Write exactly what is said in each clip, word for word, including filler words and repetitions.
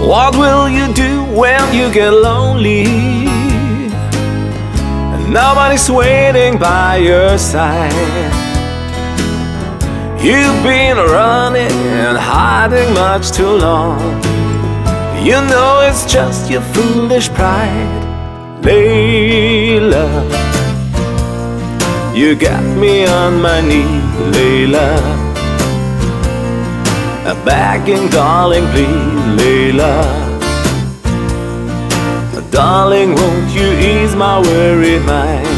What will you do when you get lonely and nobody's waiting by your side? You've been running and hiding much too long. You know it's just your foolish pride. Layla, you got me on my knees, Layla, begging, darling, please, Layla. Darling, won't you ease my worried mind?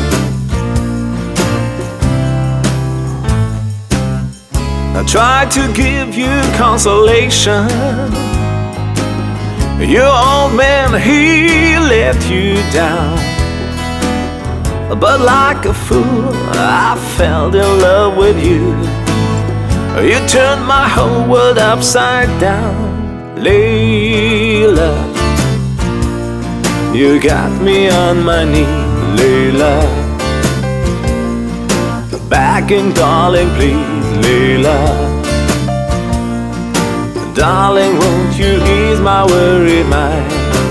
I tried to give you consolation. Your old man, he let you down. But like a fool, I fell in love with you. You turned my whole world upside down, Layla. You got me on my knees, Layla, begging, darling, please, Layla. Darling, won't you ease my worried mind?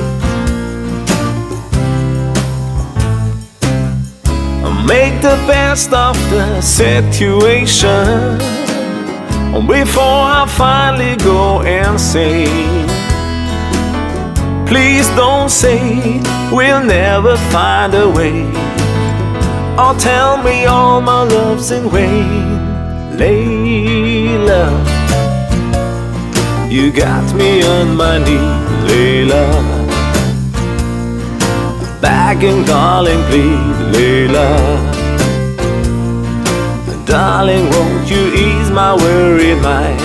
Make the best of the situation before I finally go insane. Please don't say we'll never find a way, or tell me all my love's in vain. Layla, you got me on my knees, Layla, begging, darling, please, Layla. Darling, won't you ease my worried mind?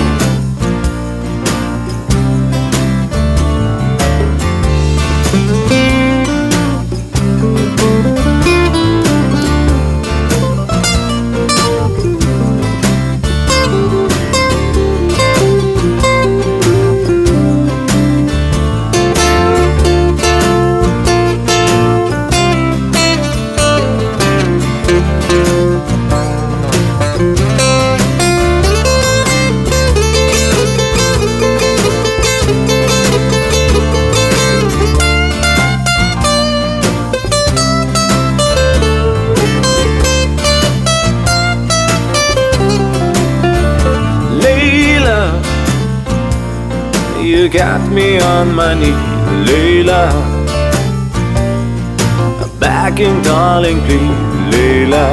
You got me on my knees, Layla, begging, darling, please, Layla.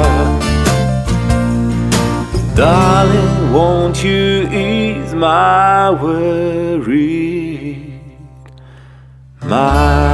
Darling, won't you ease my worry, my